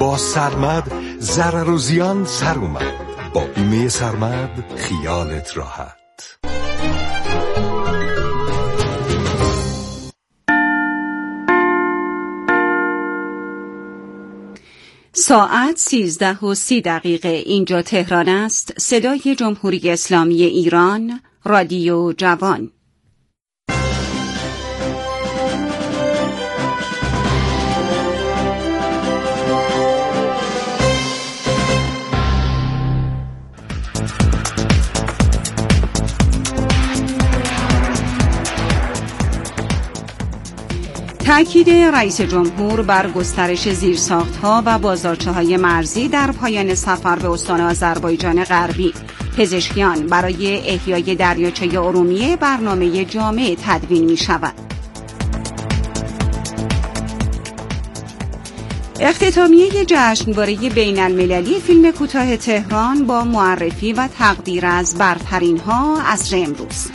با سرمد ضرر و زیان سر اومد. با بیمه سرمد خیالت راحت. ساعت 13:30 اینجا تهران است. صدای جمهوری اسلامی ایران، رادیو جوان. تأکید رئیس جمهور بر گسترش زیرساخت‌ها و بازارچه‌های مرزی در پایان سفر به استان آذربایجان غربی. پزشکیان برای احیای دریاچه ارومیه برنامه جامع تدوین می‌شود. اختتامیه جشنواره بین‌المللی فیلم کوتاه تهران با معرفی و تقدیر از برترین‌ها عصر امروز.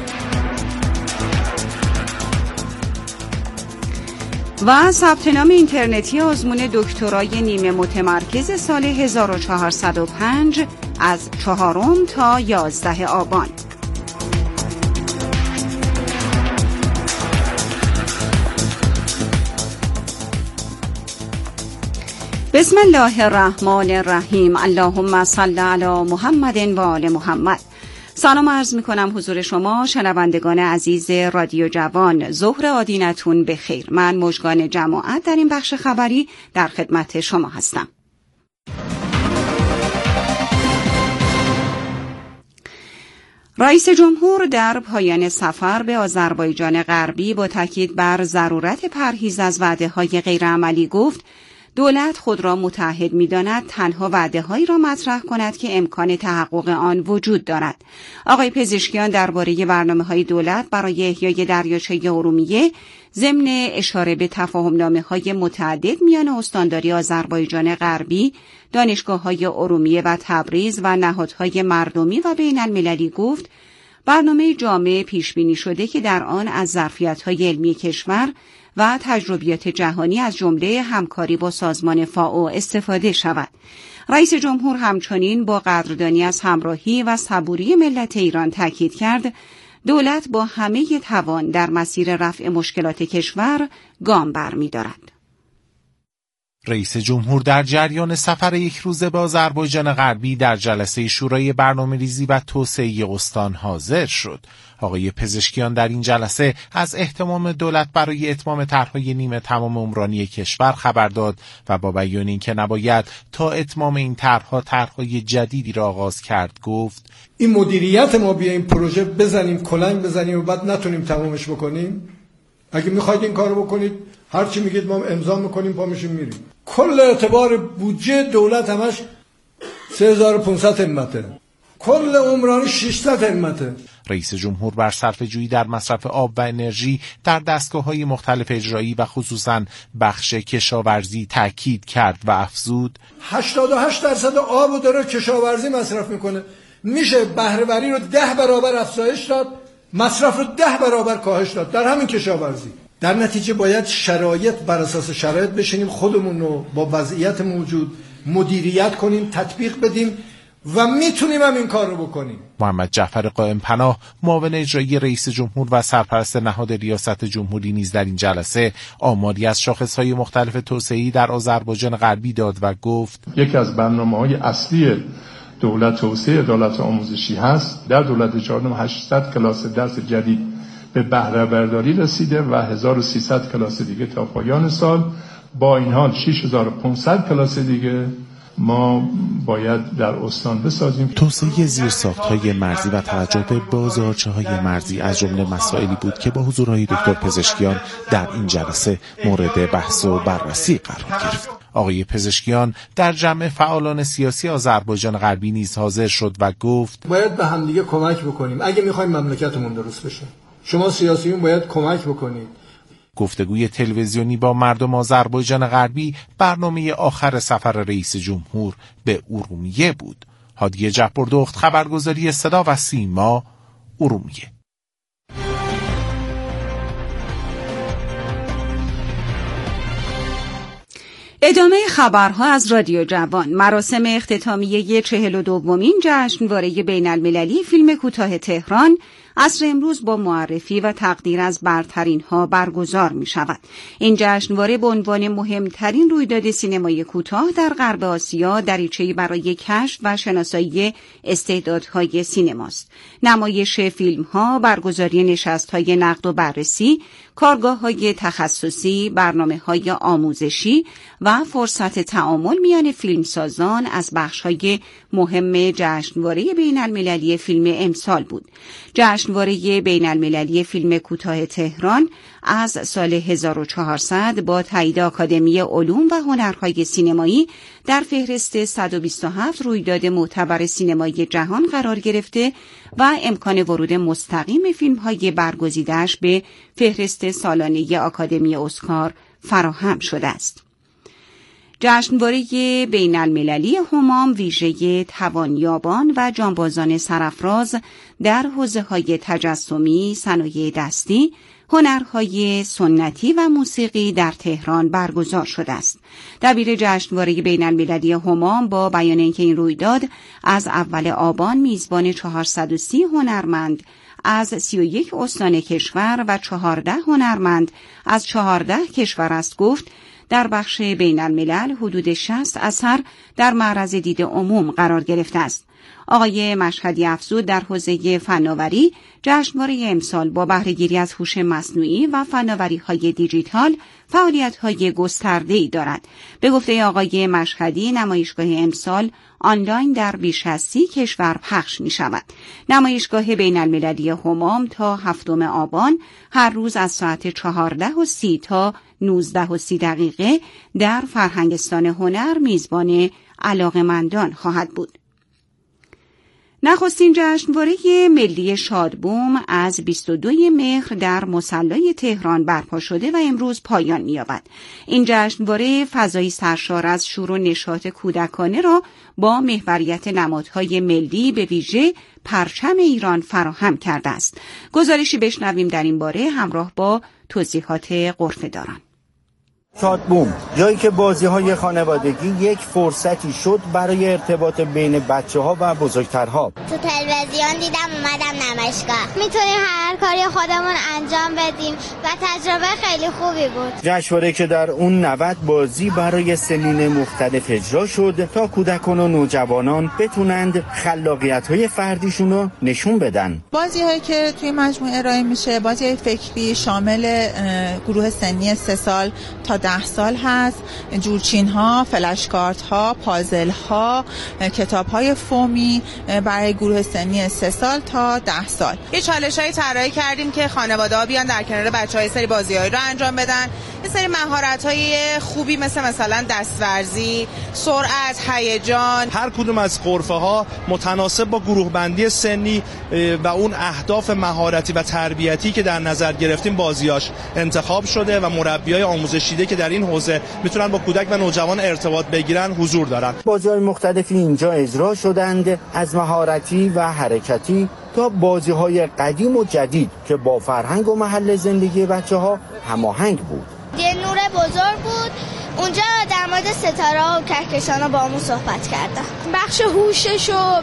و ثبت نام اینترنتی آزمون دکترای نیمه متمرکز سال 1405 از 4 تا 11 آبان. بسم الله الرحمن الرحیم. اللهم صل علی محمد و آل محمد. سلام عرض می کنم حضور شما شنوندگان عزیز رادیو جوان. ظهر آدینتون بخیر. من مژگان جماعت در این بخش خبری در خدمت شما هستم. رئیس جمهور در پایان سفر به آذربایجان غربی با تاکید بر ضرورت پرهیز از وعده‌های غیرعملی گفت دولت خود را متعهد می‌داند تنها وعده‌هایی را مطرح کند که امکان تحقق آن وجود دارد. آقای پزشکیان درباره برنامه‌های دولت برای احیای دریاچه ارومیه ضمن اشاره به تفاهم‌نامه‌های متعدد میان استانداری آذربایجان غربی، دانشگاه‌های ارومیه و تبریز و نهادهای مردمی و بین‌المللی گفت برنامه جامع پیش‌بینی شده که در آن از ظرفیت‌های علمی کشور و تجربیات جهانی از جمله همکاری با سازمان فائو استفاده شود. رئیس جمهور همچنین با قدردانی از همراهی و صبوری ملت ایران تاکید کرد دولت با همه توان در مسیر رفع مشکلات کشور گام برمی‌دارد. رئیس جمهور در جریان سفر یک روزه به آذربایجان غربی در جلسه شورای برنامه‌ریزی و توسعه استان حاضر شد. آقای پزشکیان در این جلسه از اهتمام دولت برای اتمام طرح‌های نیمه تمام عمرانی کشور خبر داد و با بیان اینکه نباید تا اتمام این طرح‌های جدیدی را آغاز کرد گفت این مدیریت ما بیا این پروژه بزنیم کلنگ بزنیم و بعد نتونیم تمامش بکنیم. اگه میخواید این کارو بکنید هر چی میگید ما امضا میکنیم پا میشیم میریم. کل اعتبار بودجه دولت همش 3500 همته، کل عمرانی 600 همته. رئیس جمهور بر صرفه‌جویی در مصرف آب و انرژی در دستگاه‌های مختلف اجرایی و خصوصاً بخش کشاورزی تاکید کرد و افزود 88% آبو داره کشاورزی مصرف میکنه، میشه بهره‌وری رو 10 برابر افزایش داد، مصرف رو 10 برابر کاهش داد در همین کشاورزی. در نتیجه باید شرایط بر اساس شرایط بشینیم خودمون رو با وضعیت موجود مدیریت کنیم، تطبیق بدیم و میتونیم هم این کار رو بکنیم. محمد جعفر قائم پناه معاون اجرایی رئیس جمهور و سرپرست نهاد ریاست جمهوری نیز در این جلسه آماری از شاخص‌های مختلف توسعه‌ای در آذربایجان غربی داد و گفت یکی از برنامه‌های اصلی دولت توسعه عدالت آموزشی هست. در دولت 4800 کلاس درس جدید به بهره برداری رسیده و 1300 کلاس دیگه تا پایان سال. با این حال 6500 کلاس دیگه ما باید در استان بسازیم. توسعه زیرساخت‌های مرزی و توجه به بازارچه‌های مرزی از جمله مسائلی بود که با حضور دکتر پزشکیان در این جلسه مورد بحث و بررسی قرار گرفت. آقای پزشکیان در جمع فعالان سیاسی آذربایجان غربی نیز حاضر شد و گفت باید به همدیگه کمک بکنیم اگه می‌خوایم مملکتمون درست بشه. شما سیاسیون باید کمک بکنید. گفتگوی تلویزیونی با مردم آذربایجان غربی برنامه آخر سفر رئیس جمهور به ارومیه بود. هادی جبردخت، خبرگزاری صدا و سیما، ارومیه. ادامه خبرها از رادیو جوان. مراسم اختتامیه 42مین جشنواره بین‌المللی فیلم کوتاه تهران عصر امروز با معرفی و تقدیر از برترین ها برگزار می شود. این جشنواره به عنوان مهمترین رویداد سینمای کوتاه در غرب آسیا دریچه‌ای برای کشف و شناسایی استعدادهای سینماست. نمایش فیلم ها، برگزاری نشست های نقد و بررسی، کارگاه های تخصصی، برنامه های آموزشی و فرصت تعامل میان فیلمسازان از بخش های مهم جشنواره بین‌المللی فیلم امسال بود. جشنواره بین‌المللی فیلم کوتاه تهران از سال 1400 با تایید آکادمی علوم و هنرهای سینمایی در فهرست 127 رویداد معتبر سینمایی جهان قرار گرفته و امکان ورود مستقیم فیلم‌های برگزیده‌اش به فهرست سالانه آکادمی اسکار فراهم شده است. جشنواره بین‌المللی همام ویژه توانیابان و جانبازان سرافراز در حوزه‌های تجسمی، صنایع دستی، هنرهای سنتی و موسیقی در تهران برگزار شده است. دبیر جشنواره بین‌المللی همام با بیان اینکه این رویداد از اول آبان میزبان 430 هنرمند از 31 استان کشور و 14 هنرمند از 14 کشور است گفت در بخش بین الملل حدود 60 اثر در معرض دید عموم قرار گرفته است. آقای مشهدی افزود در حوزه فناوری جشنواره امسال با بهره‌گیری از هوش مصنوعی و فناوری‌های دیجیتال فعالیت‌های گسترده‌ای دارد. به گفته آقای مشهدی نمایشگاه امسال آنلاین در بیش از 30 کشور پخش می‌شود. نمایشگاه بین‌المللی همام تا 7 آبان هر روز از ساعت 14:30 تا 19:30 در فرهنگستان هنر میزبان علاقه‌مندان خواهد بود. نخستین جشنواره ملی شادبوم از 22 مهر در مصلی تهران برپا شده و امروز پایان می‌یابد. این جشنواره فضایی سرشار از شور و نشاط کودکانه را با محوریت نمادهای ملی به ویژه پرچم ایران فراهم کرده است. گزارشی بشنویم در این باره همراه با توضیحات غرفه‌داران. شادبوم، جایی که بازی‌های خانوادگی یک فرصتی شد برای ارتباط بین بچه‌ها و بزرگترها. تو تلویزیون دیدم اومدم نمایشگاه. میتونیم هر کاری خودمون انجام بدیم و تجربه خیلی خوبی بود. جشنواره که در اون 90 بازی برای سنین مختلف اجرا شد تا کودکان و نوجوانان بتونند خلاقیت‌های فردیشون رو نشون بدن. بازی‌هایی که توی مجموعه ارائه میشه بازی‌های فکری شامل گروه سنی 3 سال تا 10 سال هست. جورچین ها، فلش کارت ها، پازل ها، کتاب های فومی برای گروه سنی 3 سال تا 10 سال. یه چالش هایی طراحی کردیم که خانواده‌ها بیان در کنار بچه‌ها سری بازی‌هایی رو انجام بدن. یه سری مهارت‌های خوبی مثلا دستورزی، سرعت، هیجان. هر کدوم از غرفه‌ها متناسب با گروه بندی سنی و اون اهداف مهارتی و تربیتی که در نظر گرفتیم بازیاش انتخاب شده و مربیای آموزش دیده که در این حوزه میتونن با کودک و نوجوان ارتباط بگیرن حضور دارن. بازی‌های مختلفی اینجا اجرا شدند، از مهارتی و حرکتی تا بازی‌های قدیم و جدید که با فرهنگ و محل زندگی بچه‌ها هماهنگ بود. یه نور بزرگ بود اونجا در مورد ستاره‌ها و کهکشان‌ها با همون صحبت کردن. بخش هوشش و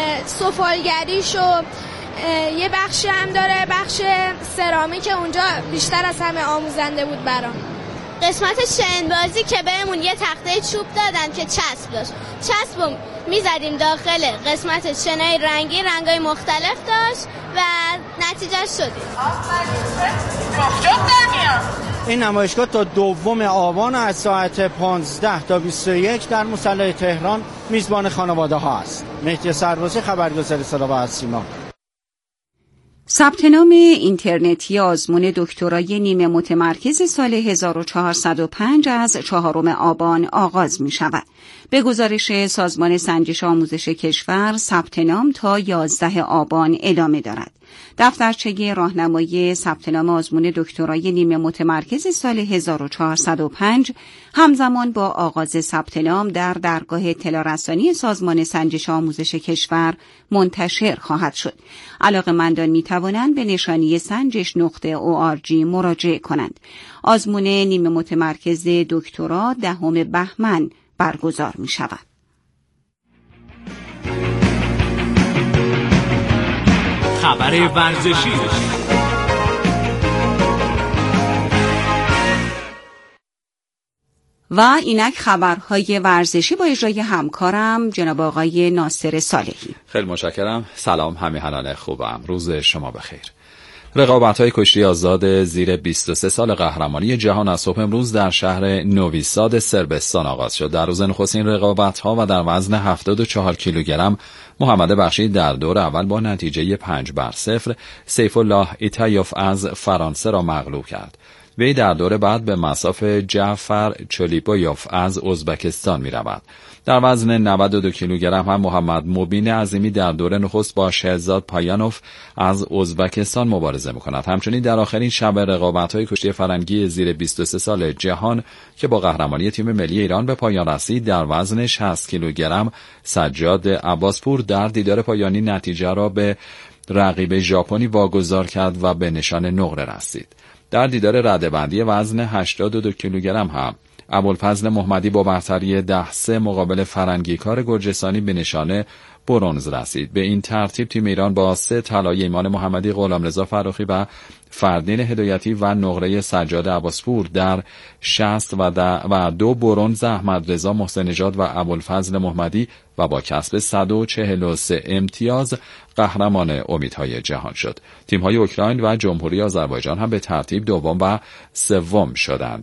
سفالگریش و یه بخشی هم داره بخش سرامیک، اونجا بیشتر از همه آموزنده بود برام. قسمت شنبازی که بهمون یه تخته چوب دادن که چسب داشت، چسبو میزدیم داخل قسمت شنای رنگی، رنگای مختلف داشت و نتیجه شدیم. این نمایشگاه تا 2 آبان از ساعت 15 تا 21 در مصلی تهران میزبان خانواده ها است. مهدی سربازی، خبرگزاری صدا و سیما. ثبت نام اینترنتی آزمون دکترای نیمه متمرکز سال 1405 از 4 آبان آغاز می شود. به گزارش سازمان سنجش آموزش کشور ثبت نام تا 11 آبان ادامه دارد. دفترچه راهنمایی ثبت نام آزمون دکترای نیمه متمرکز سال 1405 همزمان با آغاز ثبت نام در درگاه اطلاع رسانی سازمان سنجش آموزش کشور منتشر خواهد شد. علاقه‌مندان می‌توانند به نشانی سنجش.org مراجعه کنند. آزمون نیمه متمرکز دکترا 10 بهمن برگزار می‌شود. خبر ورزشی. و اینک خبرهای ورزشی با اجرای همکارم جناب آقای ناصر صالحی. خیلی متشکرم. سلام همیهنان خوبم. روز شما بخیر. رقابت‌های کشتی آزاد زیر 23 سال قهرمانی جهان از صبح امروز در شهر نووی ساد صربستان آغاز شد. در روز نخستین رقابت‌ها و در وزن 74 کیلوگرم محمد بخشی در دور اول با نتیجه 5-0 سیف الله ایتایوف از فرانسه را مغلوب کرد. وی در دور بعد به مصاف جعفر چولیپویوف از ازبکستان می رود. در وزن 92 کیلوگرم هم محمد مبین عظیمی در دور نخست با شهزاد پایانوف از ازبکستان مبارزه می کند. همچنین در آخرین شب رقابت‌های کشتی فرنگی زیر 23 سال جهان که با قهرمانی تیم ملی ایران به پایان رسید، در وزن 60 کیلوگرم سجاد عباسپور در دیدار پایانی نتیجه را به رقیب ژاپنی واگذار کرد و به نشان نقره رسید. در دیدار رده‌بندی وزن 82 کیلوگرم هم ابوالفضل محمدی با برتری 10-3 مقابل فرنگیکار گرجستانی به نشانه برنز رسید. به این ترتیب تیم ایران با 3 طلای ایمان محمدی، غلامرضا فراخی و فردین هدایتی و نقره سجاد عباسپور در 60 و 2 برنز احمدرضا محسن نژاد و ابوالفضل محمدی و با کسب 143 امتیاز قهرمان امیدهای جهان شد. تیم‌های اوکراین و جمهوری آذربایجان هم به ترتیب دوم و سوم شدند.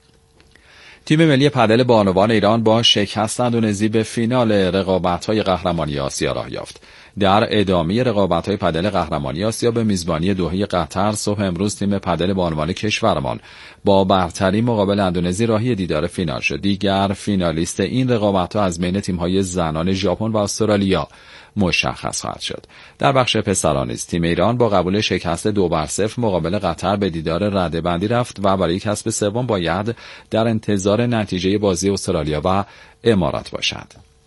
تیم ملی پدل بانوان ایران با شکست اندونزی به فینال رقابت‌های قهرمانی آسیا راه یافت. در ادامه رقابت‌های پدل قهرمانی آسیا به میزبانی دوحه قطر صبح امروز تیم پدل بانوان کشورمان با برتری مقابل اندونزی راهی دیدار فینال شد. دیگر فینالیست این رقابت‌ها از بین تیم‌های زنان ژاپن و استرالیا مشخص خواهد شد. در بخش پسران نیز تیم ایران با قبول شکست 2-0 مقابل قطر به دیدار رده‌بندی رفت و برای کسب سوم باید در انتظار نتیجه بازی استرالیا و امارات باشد.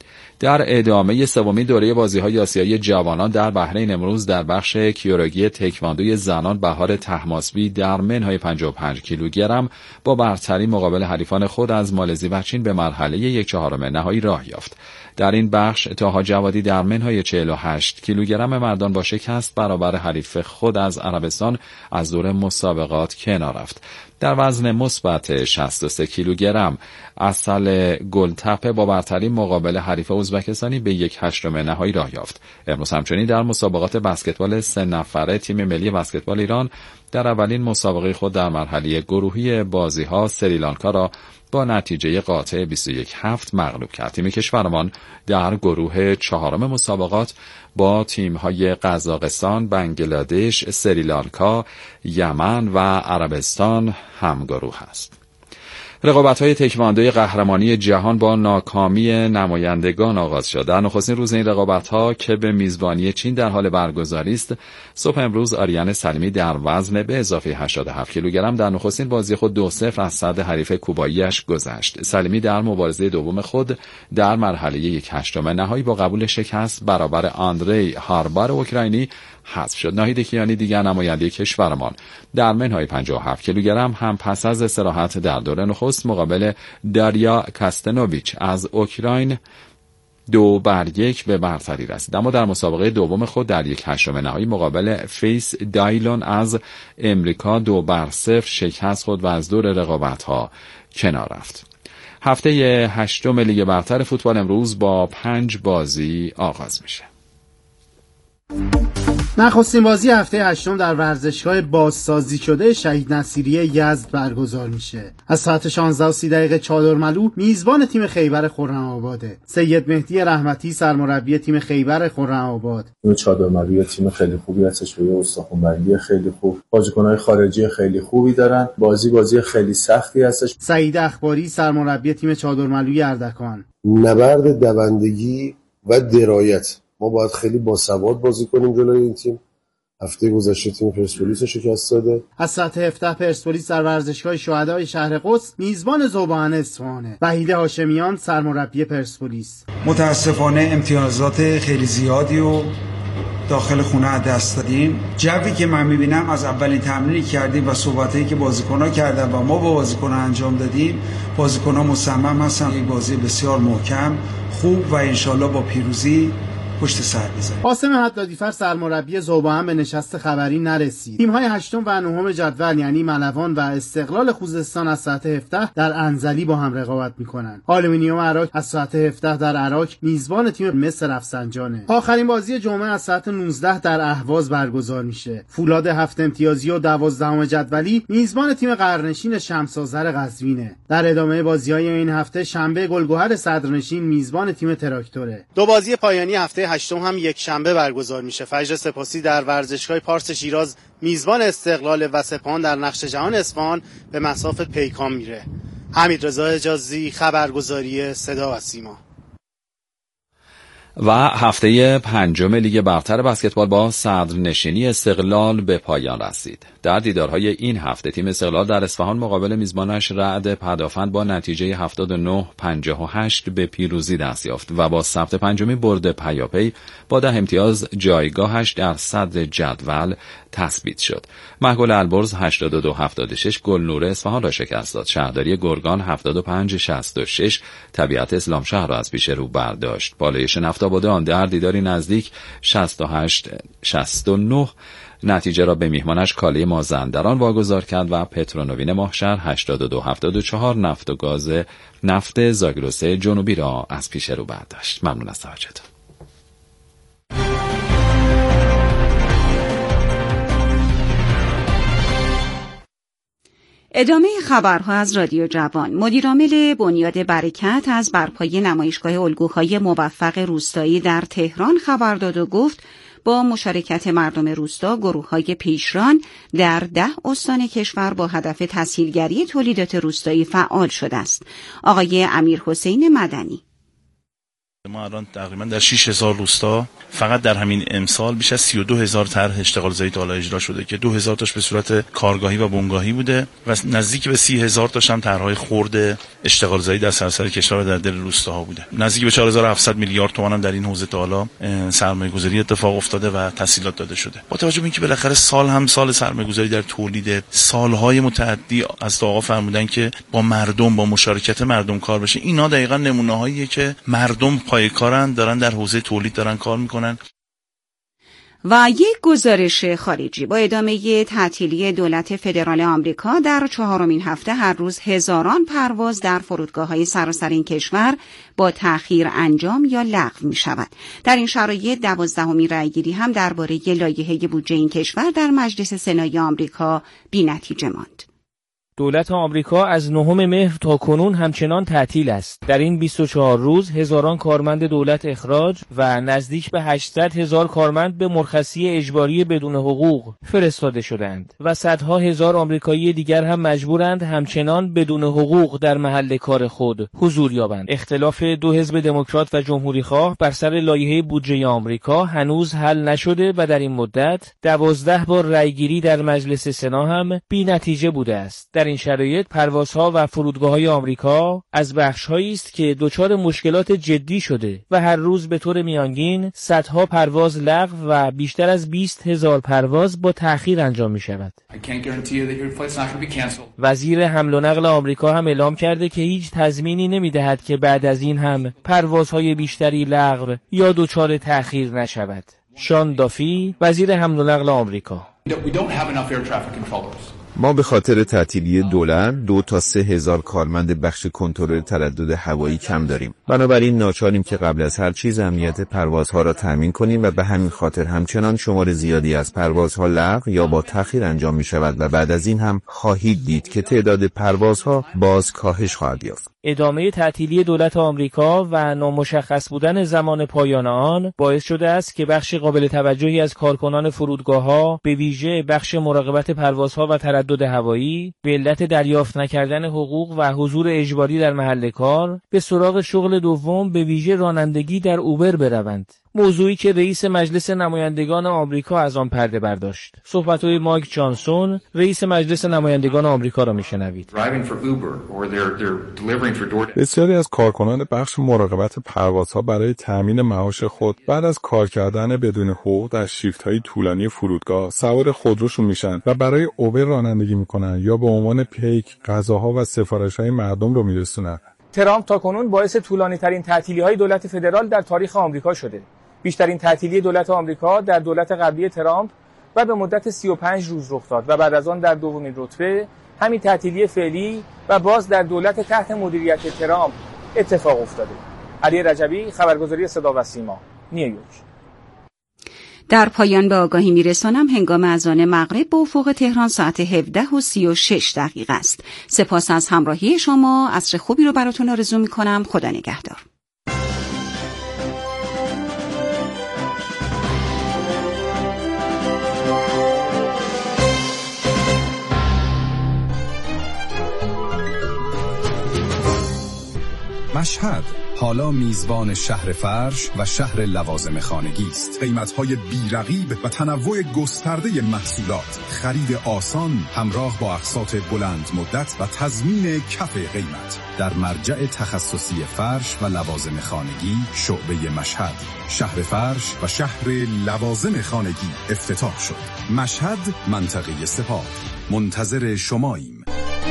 در ادامه سومین دوره بازی‌های آسیایی جوانان در بحرین امروز در بخش کیوروگی تکواندوی زنان بهار طهماسبی در منهای 55 کیلوگرم با برتری مقابل حریفان خود از مالزی و چین به مرحله 1/4 نهایی راه یافت. در این بخش طاها جوادی در منهای 48 کیلوگرم مردان با شکست برابر حریف خود از عربستان از دور مسابقات کنار رفت. در وزن مثبت 63 کیلوگرم عسل گلتپه با برتری مقابل حریف ازبکستانی به 1/8 نهایی راه یافت. امروز همچنین در مسابقات بسکتبال 3 نفره تیم ملی بسکتبال ایران در اولین مسابقه خود در مرحله گروهی بازی‌ها سریلانکا را با نتیجه قاطع 21-7 مغلوب کرد. تیم کشورمان در گروه 4 مسابقات با تیم‌های قزاقستان، بنگلادش، سریلانکا، یمن و عربستان همگروه است. رقابت‌های تکواندوی قهرمانی جهان با ناکامی نمایندگان آغاز شد. در نخستین روز این رقابت‌ها که به میزبانی چین در حال برگزاری است، صبح امروز آریان سلیمی در وزن به اضافه 87 کیلوگرم در نخستین بازی خود 2-0 از صد حریف کوبایی‌اش گذشت. سلیمی در مبارزه دوم خود در مرحله 1/8 نهایی با قبول شکست برابر آندری هاربار اوکراینی حذف شد. ناهید کیانی دیگر نماینده کشورمان در منهای 57 کیلوگرم هم پس از استراحت در دور نخست مقابل داریا کاستنوویچ از اوکراین 2-1 به برتری رسید، اما در مسابقه دوم خود در 1/8 نهایی مقابل فیس دایلون از امریکا 2-0 شکست خود و از دور رقابت‌ها کنار رفت. هفته 8 لیگ برتر فوتبال امروز با 5 بازی آغاز میشه. نخستین بازی هفته 8 در ورزشگاه بازسازی شده شهید نصیریه یزد برگزار میشه. از ساعت 16:30 چادرملو میزبان تیم خیبر خرم‌آباده. سید مهدی رحمتی سرمربی تیم خیبر خرم‌آباد. چادرملو تیم خیلی خوبی هستش و استخوان‌بندی خیلی خوب. بازیکن‌های خارجی خیلی خوبی دارن. بازی خیلی سختی هستش. سعید اخباری سرمربی تیم چادرملوی اردکان. نبرد دوندگی و درایت. ما باید خیلی باسواد بازی کنیم جلوی این تیم. هفته گذشته تیم پرسپولیس شکست داده. از ساعت 17 پرسپولیس در ورزشگاه شهدای شهر قدس میزبان ذوبان اصفهان. وحید هاشمیان سرمربی پرسپولیس: متاسفانه امتیازات خیلی زیادی و داخل خونه از دست دادیم. جوی که من میبینم از اولین تمرینی کردیم و صحبتایی که بازیکن‌ها کردن و ما با بازیکن‌ها انجام دادیم، بازیکن‌ها مصمم هستن یک بازی بسیار محکم، خوب و انشالله با پیروزی پشت سر بزنیم. قاسم حدادیفر سرمربی ذوبان به نشست خبری نرسید. تیم‌های 8 و 9 جدول یعنی ملوان و استقلال خوزستان از ساعت 17 در انزلی با هم رقابت می‌کنند. آلومینیوم عراق از ساعت 17 در عراق میزبان تیم مس رفسنجانه. آخرین بازی جمعه از ساعت 19 در اهواز برگزار میشه. فولاد 7 امتیازی و 12ام جدولی میزبان تیم قرنشین شمس‌آذر قزوینه. در ادامه بازی‌های این هفته شنبه گلگهر صدرنشین میزبان تیم تراکتوره. دو بازی پایانی هفته هشتم هم یک شنبه برگزار میشه. فجر سپاسی در ورزشگاه پارس شیراز میزبان استقلال و سپاهان در نقش جهان اصفهان به مسافت پیکان میره. حمیدرضا حجازی، خبرگزاری صدا و سیما. و هفته پنجم لیگ برتر بسکتبال با صدرنشینی استقلال به پایان رسید. در دیدارهای این هفته تیم استقلال در اصفهان مقابل میزبانش رعد پدافند با نتیجه 79-58 به پیروزی دست یافت و با ثبت پنجمی برد پیاپی با 10 امتیاز جایگاهش در صدر جدول تثبیت شد. محگل البرز 82-76 گلنور اصفهان را شکست داد. شهرداری گرگان 75-66 طبیعت اسلامشهر را از پیش رو برداشت. پالایش نفت‌آباد آن در دیداری نزدیک 68-69 نتیجه را به میهمانش کاله مازندران واگذار کرد و پترونوین ماهشهر 82-74 نفت و گاز نفت زاگرس جنوبی را از پیش رو برداشت. ممنون از توجهتون. ادامه خبرها از رادیو جوان. مدیرعامل بنیاد برکت از برپایی نمایشگاه الگوهای موفق روستایی در تهران خبر داد و گفت با مشارکت مردم روستا گروه‌های پیشران در 10 استان کشور با هدف تسهیلگری تولیدات روستایی فعال شده است. آقای امیرحسین مدنی: ما الان تقریبا در 6000 روستا فقط در همین امسال بیش از 32000 طرح اشتغال زایی تا حالا اجرا شده که 2000 تاش به صورت کارگاهی و بنگاهی بوده و نزدیک به 30000 تاش هم طرح‌های خرد اشتغال زایی در سراسر کشور و در دل روستاها بوده. نزدیک به 4700 میلیارد تومان هم در این حوزه تا حالا سرمایه‌گذاری اتفاق افتاده و تسهیلات داده شده. با توجه به اینکه بالاخره سال هم سال سرمایه‌گذاری در تولید، سال‌های متعدی از آقا فرمودن که با مردم، با مشارکت مردم کار بشه، اینا دقیقاً نمونه‌هاییه که مردم پایه‌کارن، دارن در حوزه تولید دارن کار میکنن. و یک گزارش خارجی: با ادامه تعطیلی دولت فدرال آمریکا در 4مین هفته هر روز هزاران پرواز در فرودگاه‌های سراسر این کشور با تأخیر انجام یا لغو می‌شود. در این شرایط 12مین رأیگیری هم درباره لایحه بودجه این کشور در مجلس سنای آمریکا بی‌نتیجه ماند. دولت آمریکا از 9 مهر تا کنون همچنان تعطیل است. در این 24 روز هزاران کارمند دولت اخراج و نزدیک به 800,000 کارمند به مرخصی اجباری بدون حقوق فرستاده شدند و صدها هزار آمریکایی دیگر هم مجبورند همچنان بدون حقوق در محل کار خود حضور یابند. اختلاف دو حزب دموکرات و جمهوری‌خواه بر سر لایحه بودجه آمریکا هنوز حل نشده و در این مدت 12 بار رأیگیری در مجلس سنا هم بی‌نتیجه بوده است. در این شرایط پروازها و فرودگاه‌های آمریکا از بخش‌هایی است که دچار مشکلات جدی شده و هر روز به طور میانگین صدها پرواز لغو و بیشتر از 20,000 پرواز با تأخیر انجام می‌شود. وزیر حمل و نقل آمریکا هم اعلام کرده که هیچ تضمینی نمی‌دهد که بعد از این هم پروازهای بیشتری لغو یا دچار تأخیر نشود. شان دافی، وزیر حمل و نقل آمریکا: ما به خاطر تعطیلی دولت 2 تا 3 هزار کارمند بخش کنترل تردد هوایی کم داریم. بنابراین ناچاریم که قبل از هر چیز امنیت پروازها را تامین کنیم و به همین خاطر همچنان شمار زیادی از پروازها لغو یا با تأخیر انجام می شود و بعد از این هم خواهید دید که تعداد پروازها باز کاهش خواهد یافت. ادامه تعطیلی دولت آمریکا و نامشخص بودن زمان پایان آن باعث شده است که بخش قابل توجهی از کارکنان فرودگاه‌ها به ویژه بخش مراقبت پروازها و تردد هوایی به علت دریافت نکردن حقوق و حضور اجباری در محل کار به سراغ شغل دوم به ویژه رانندگی در اوبر بروند. موضوعی که رئیس مجلس نمایندگان آمریکا از آن پرده برداشت. صحبت‌های مایک جانسون، رئیس مجلس نمایندگان آمریکا را میشنوید. بسیاری از کارکنان بخش مراقبت پروازها برای تامین معاش خود بعد از کار کردن بدون حقوق در شیفت‌های طولانی فرودگاه سوار خودروشون میشن و برای اوبر رانندگی میکنن یا به عنوان پیک غذاها و سفارش‌های مردم رو میرسونن. ترامپ تاکنون باعث طولانی‌ترین تعطیلی‌های دولت فدرال در تاریخ آمریکا شده. بیشترین تعطیلی دولت آمریکا در دولت قبلی ترامپ و به مدت 35 روز رخ داد و بعد از آن در دومین رتبه همین تعطیلی فعلی و باز در دولت تحت مدیریت ترامپ اتفاق افتاده. علی رجبی، خبرگزاری صدا و سیما، نیویورک. در پایان به آگاهی میرسانم هنگام اذان مغرب به افق تهران ساعت 17:36 است. سپاس از همراهی شما. عصر خوبی رو براتون آرزو میکنم. خدا نگهدار. مشهد حالا میزبان شهر فرش و شهر لوازم خانگی است. قیمت‌های بی‌رقیب و تنوع گسترده محصولات، خرید آسان همراه با اقساط بلند مدت و تضمین کف قیمت. در مرجع تخصصی فرش و لوازم خانگی شعبه مشهد، شهر فرش و شهر لوازم خانگی افتتاح شد. مشهد، منطقه سپاه. منتظر شماییم.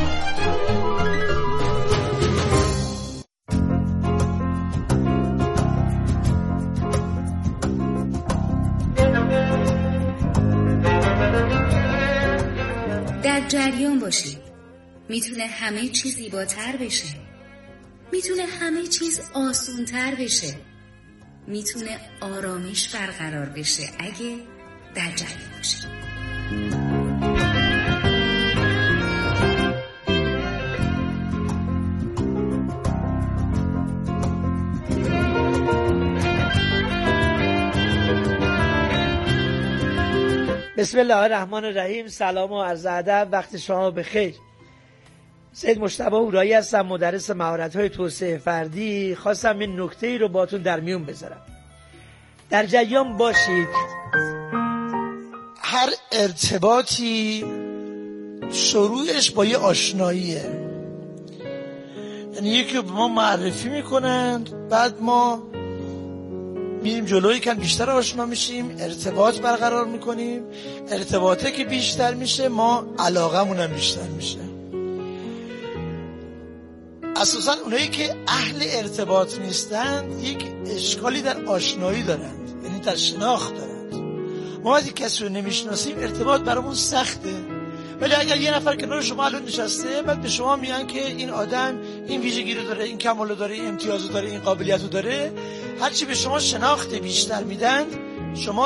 در جریان باشید. میتونه همه چیز زیباتر بشه. میتونه همه چیز آسونتر بشه. میتونه آرامش برقرار بشه اگه در جریان باشید. بسم الله الرحمن الرحیم. سلام و عرض ادب، وقت شما بخیر. سید مجتبی هورایی هستم، مدرس مهارت‌های توسعه فردی. خواستم این نکته‌ای رو باهاتون در میون بذارم. در جریان باشید. هر ارتباطی شروعش با یه آشناییه. یعنی یکی به ما معرفی میکنند، بعد ما میریم جلوی، کم بیشتر آشنا میشیم، ارتباط برقرار میکنیم. ارتباطه که بیشتر میشه، ما علاقمون هم بیشتر میشه. اساسا اونایی که اهل ارتباط نیستند یک اشکالی در آشنایی دارند، یعنی در شناخت دارند. ما وقتی کسی رو نمیشناسیم ارتباط برامون سخته. ولی اگر یه نفر کنار شما الان نشسته، بعد به شما میگن که این آدم این ویژگی رو داره، این کمال رو داره، این امتیاز رو داره، این قابلیت رو داره، هرچی به شما شناخت بیشتر میدن، شما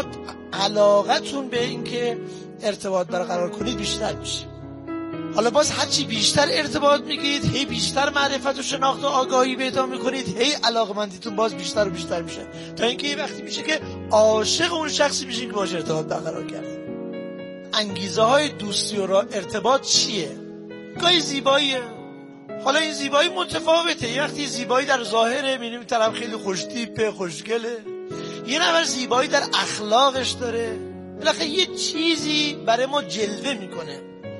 علاقتون به این که ارتباط برقرار کنید بیشتر میشه. حالا باز هرچی بیشتر ارتباط میگیرید، هی بیشتر معرفت و شناخت و آگاهی پیدا میکنید، هی علاقمندیتون باز بیشتر و بیشتر میشه، تا اینکه یه وقتی میشه که عاشق اون شخصی میشین که باهاش ارتباط برقرار کردید. انگیزه های دوستی و ارتباط چیه؟ گاهی زیباییه. حالا این زیبایی متفاوته. یه وقتی زیبایی در ظاهره، می‌بینیم طرف خیلی خوشتیپه، خوشگله. یه نفر زیبایی در اخلاقش داره. بالاخره یه چیزی برای ما جلوه میکنه.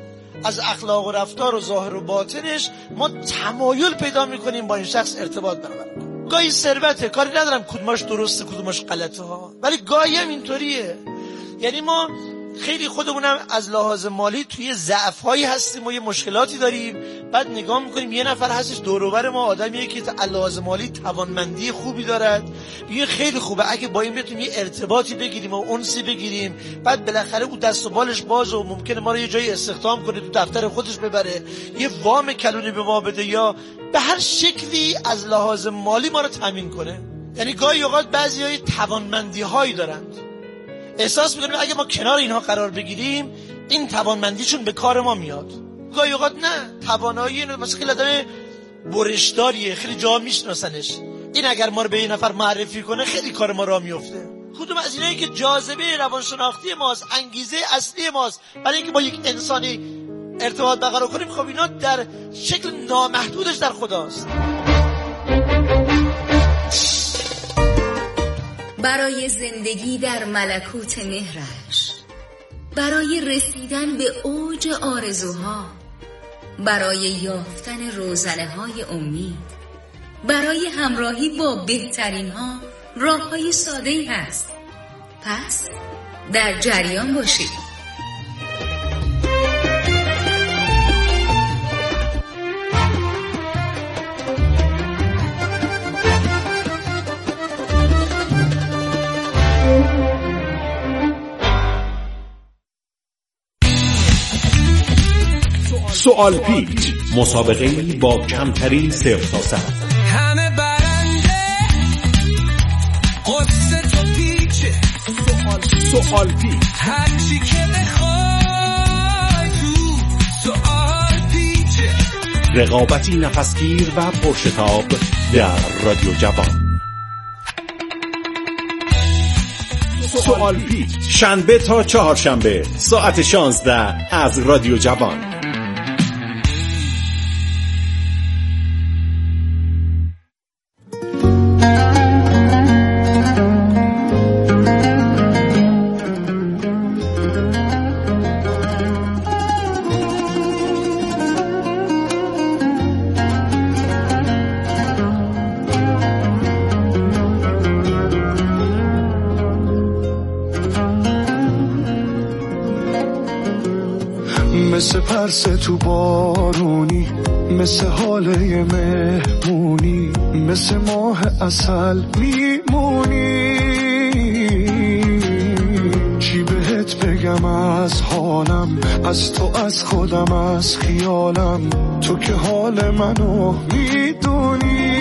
از اخلاق و رفتار و ظاهر و باطنش ما تمایل پیدا میکنیم با این شخص ارتباط برقرار کنیم. گاهی ثروته، کاری ندارم کدومش درسته کدومش غلطه ها، ولی گاهی هم اینطوریه. یعنی ما خیلی خودمونم از لحاظ مالی توی ضعف‌هایی هستیم و یه مشکلاتی داریم، بعد نگاه میکنیم یه نفر هستش دور و بر ما آدمیه که از لحاظ مالی توانمندی خوبی دارد، میگه خیلی خوبه اگه با این بتونیم یه ارتباطی بگیریم و انسی بگیریم، بعد بالاخره اون دست و بالش بازه و ممکنه ما رو یه جایی استخدام کنه، تو دفتر خودش ببره، یه وام کلونی به ما بده، یا به هر شکلی از لحاظ مالی ما رو تامین کنه. یعنی گاهی اوقات بعضی‌ها توانمندی‌هایی دارند، احساس میکنیم اگه ما کنار اینها قرار بگیریم این توانمندیشون به کار ما میاد. گاهی اوقات نه، توانایی مثلا خیلی آدم برشداریه، خیلی جا میشناسنش، این اگر ما رو به این نفر معرفی کنه خیلی کار ما راه میفته. کدوم از اینایی که جاذبه روانشناختی ماست، انگیزه اصلی ماست برای اینکه با یک انسانی ارتباط برقرار کنیم، خب اینا در شکل نامحدودش در خداست. برای زندگی در ملکوت مهرش، برای رسیدن به اوج آرزوها، برای یافتن روزنه‌های امید، برای همراهی با بهترین ها راه‌های ساده‌ای هست. پس در جریان باشید. سوال پیچ، مسابقه‌ای با کمترین 0 تا 100. همه برنده، قصه تو پیچ. سوال پیچ، هرچی که بخوای تو سوال پیچ. رقابتی نفسگیر و پرشتاب در رادیو جوان. سوال پیچ، شنبه تا چهارشنبه ساعت 16 از رادیو جوان. مثل پرسه تو بارونی، مثل حاله مهمونی، مثل ماه عسل میمونی. چی بهت بگم از حالم، از تو، از خودم، از خیالم، تو که حال منو میدونی.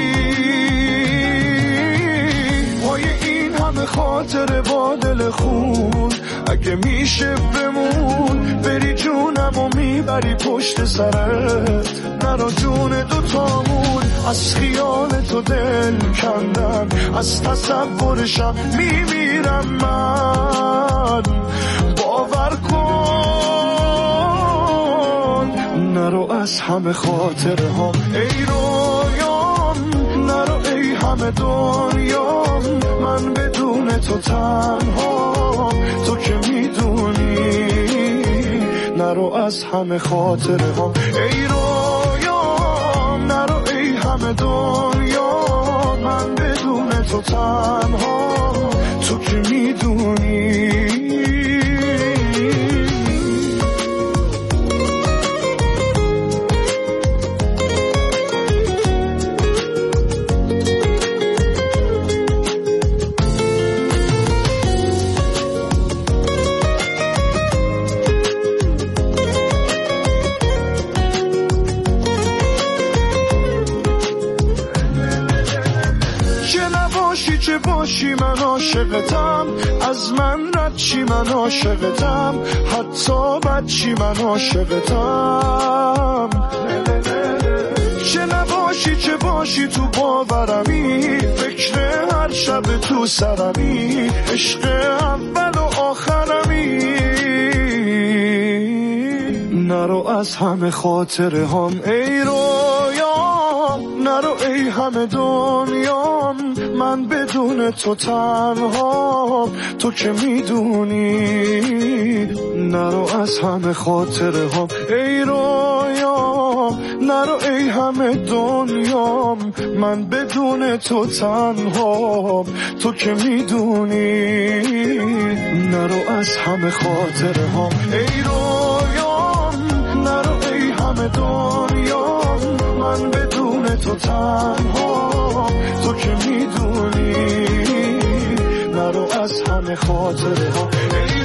وای این همه خاطر با دل خون، اگه میشه بمون، بری جونم و میبری پشت سرت، نرا جون دوتامون. از خیال تو دل کندم، از تصورشم میمیرم من. باور کن نرو از همه خاطره ها ای رویام، نرو ای همه دنیام، من بدون تو تنها، تو که میدونی. نرو از همه خاطره ها ای رویام، نرو ای همه دنیا، من بدون تو تنها، تو که میدونی. چه باشی من عاشقتم، از من رد چی من عاشقتم، حتی بد چی من عاشقتم. چه نباشی چه باشی تو باورمی، فکر هر شب تو سرمی، عشق اول و آخرمی. نرو از همه خاطره هم ای رویام، نرو ای همه دنیام، من بدون تو تنها، تو که میدونی. نرو از همه خاطره هم ای رویام، نرو ای همه دنیام، من بدون تو تنها، تو که میدونی. نرو از همه خاطره هم ای رویام، نرو ای همه دنیام، من بدون تو تنها، تو که میدونی. نرو از همه خاطره ها ای